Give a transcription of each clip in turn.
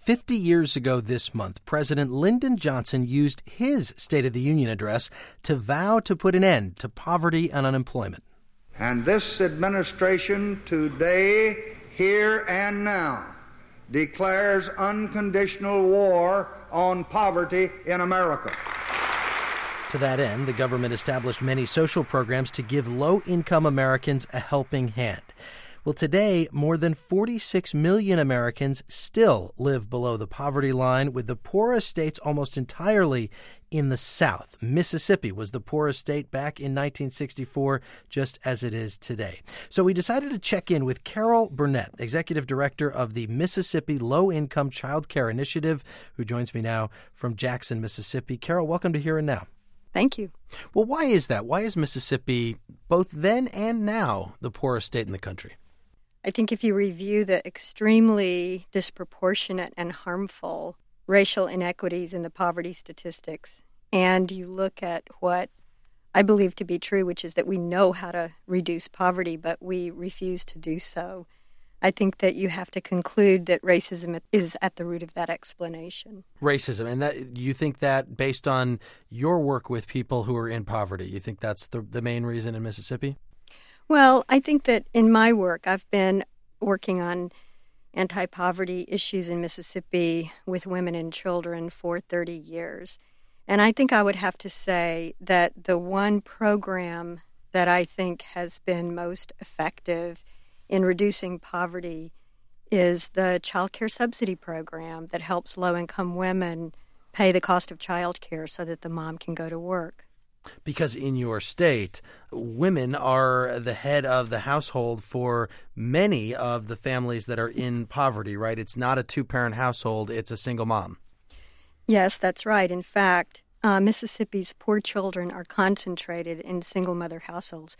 50 years ago this month, President Lyndon Johnson used his State of the Union address to vow to put an end to poverty and unemployment. And this administration today, here and now, declares unconditional war on poverty in America. To that end, the government established many social programs to give low-income Americans a helping hand. Well, today, more than 46 million Americans still live below the poverty line, with the poorest states almost entirely in the South. Mississippi was the poorest state back in 1964, just as it is today. So we decided to check in with Carol Burnett, Executive Director of the Mississippi Low-Income Child Care Initiative, who joins me now from Jackson, Mississippi. Carol, welcome to Here and Now. Thank you. Well, why is that? Why is Mississippi, both then and now, the poorest state in the country? I think if you review the extremely disproportionate and harmful racial inequities in the poverty statistics, and you look at what I believe to be true, which is that we know how to reduce poverty, but we refuse to do so, I think that you have to conclude that racism is at the root of that explanation. Racism. And that you think that based on your work with people who are in poverty, you think that's the main reason in Mississippi? Well, I think that in my work, I've been working on anti-poverty issues in Mississippi with women and children for 30 years. And I think I would have to say that the one program that I think has been most effective in reducing poverty is the child care subsidy program that helps low-income women pay the cost of child care so that the mom can go to work. Because in your state, women are the head of the household for many of the families that are in poverty, right? It's not a two-parent household, it's a single mom. Yes, that's right. In fact, Mississippi's poor children are concentrated in single-mother households.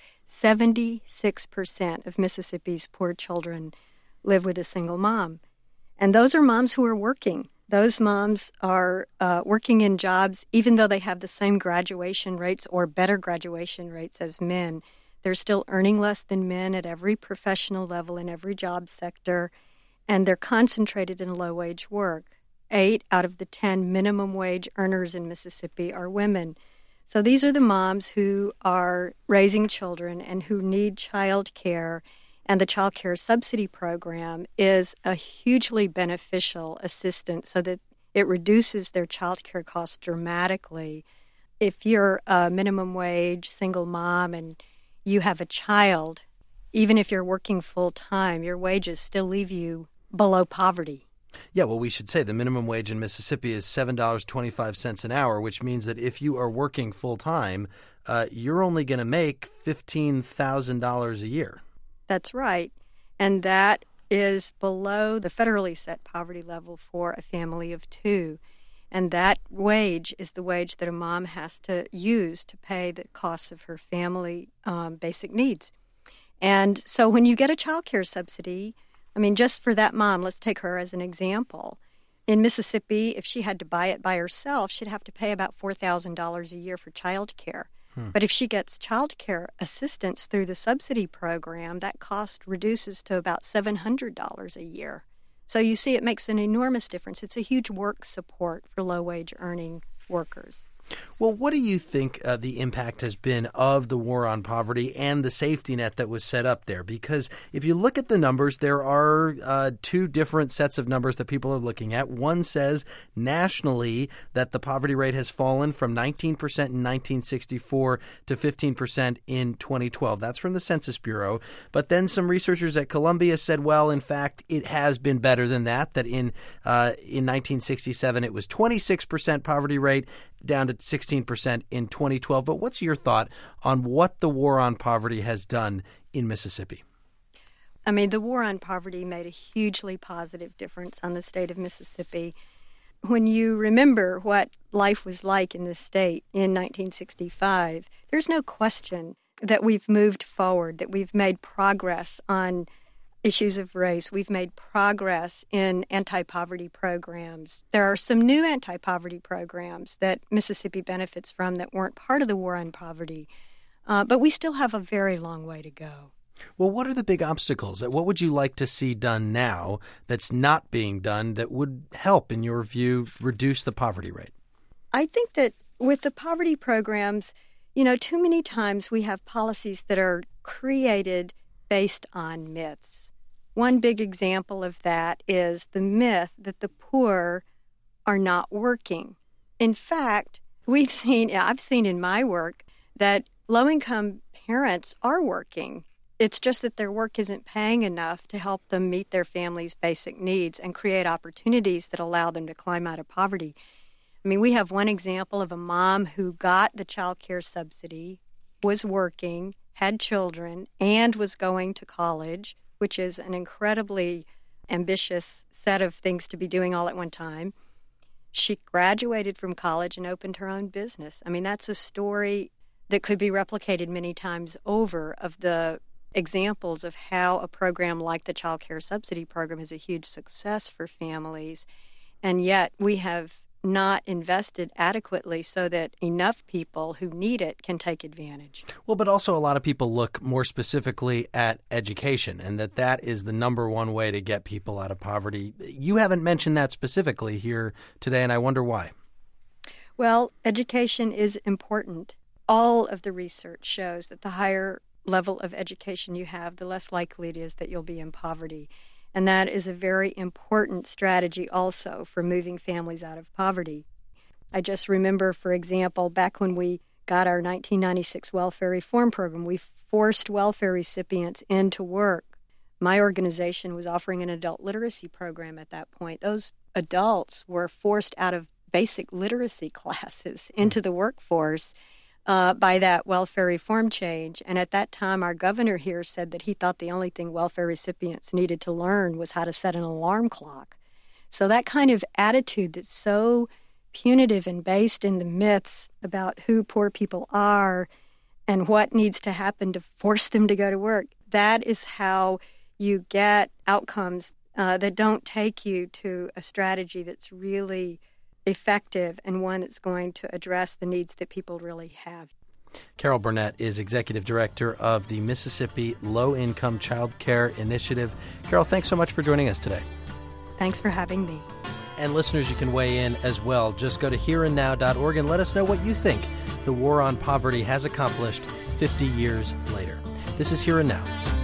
76% of Mississippi's poor children live with a single mom. And those are moms who are working. Those moms are working in jobs, even though they have the same graduation rates or better graduation rates as men. They're still earning less than men at every professional level in every job sector, and they're concentrated in low-wage work. 8 out of the 10 minimum wage earners in Mississippi are women. So these are the moms who are raising children and who need child care. And the child care subsidy program is a hugely beneficial assistance so that it reduces their child care costs dramatically. If you're a minimum wage single mom and you have a child, even if you're working full time, your wages still leave you below poverty. Yeah, well, we should say the minimum wage in Mississippi is $7.25 an hour, which means that if you are working full time, you're only going to make $15,000 a year. That's right. And that is below the federally set poverty level for a family of 2. And that wage is the wage that a mom has to use to pay the costs of her family basic needs. And so when you get a child care subsidy, I mean, just for that mom, let's take her as an example. In Mississippi, if she had to buy it by herself, she'd have to pay about $4,000 a year for child care. But if she gets child care assistance through the subsidy program, that cost reduces to about $700 a year. So you see, it makes an enormous difference. It's a huge work support for low-wage earning workers. Well, what do you think the impact has been of the war on poverty and the safety net that was set up there? Because if you look at the numbers, there are 2 different sets of numbers that people are looking at. One says nationally that the poverty rate has fallen from 19% in 1964 to 15% in 2012. That's from the Census Bureau. But then some researchers at Columbia said, well, in fact, it has been better than that in 1967 it was 26% poverty rate, down to 16% in 2012. But what's your thought on what the war on poverty has done in Mississippi? I mean, the war on poverty made a hugely positive difference on the state of Mississippi. When you remember what life was like in this state in 1965, there's no question that we've moved forward, that we've made progress on issues of race. We've made progress in anti-poverty programs. There are some new anti-poverty programs that Mississippi benefits from that weren't part of the war on poverty, but we still have a very long way to go. Well, what are the big obstacles? What would you like to see done now that's not being done that would help, in your view, reduce the poverty rate? I think that with the poverty programs, too many times we have policies that are created based on myths. One big example of that is the myth that the poor are not working. In fact, I've seen in my work that low-income parents are working. It's just that their work isn't paying enough to help them meet their family's basic needs and create opportunities that allow them to climb out of poverty. I mean, we have one example of a mom who got the child care subsidy, was working, had children, and was going to college, which is an incredibly ambitious set of things to be doing all at one time. She graduated from college and opened her own business. I mean, that's a story that could be replicated many times over, of the examples of how a program like the child care subsidy program is a huge success for families. And yet we have not invested adequately so that enough people who need it can take advantage. Well, but also a lot of people look more specifically at education, and that is the number one way to get people out of poverty. You haven't mentioned that specifically here today, and I wonder why. Well, education is important. All of the research shows that the higher level of education you have, the less likely it is that you'll be in poverty. And that is a very important strategy also for moving families out of poverty. I just remember, for example, back when we got our 1996 welfare reform program, we forced welfare recipients into work. My organization was offering an adult literacy program at that point. Those adults were forced out of basic literacy classes into the workforce by that welfare reform change. And at that time, our governor here said that he thought the only thing welfare recipients needed to learn was how to set an alarm clock. So that kind of attitude that's so punitive and based in the myths about who poor people are and what needs to happen to force them to go to work, that is how you get outcomes that don't take you to a strategy that's really effective and one that's going to address the needs that people really have. Carol Burnett is Executive Director of the Mississippi Low Income Child Care Initiative. Carol, thanks so much for joining us today. Thanks for having me. And listeners, you can weigh in as well. Just go to hereandnow.org and let us know what you think the war on poverty has accomplished 50 years later. This is Here and Now.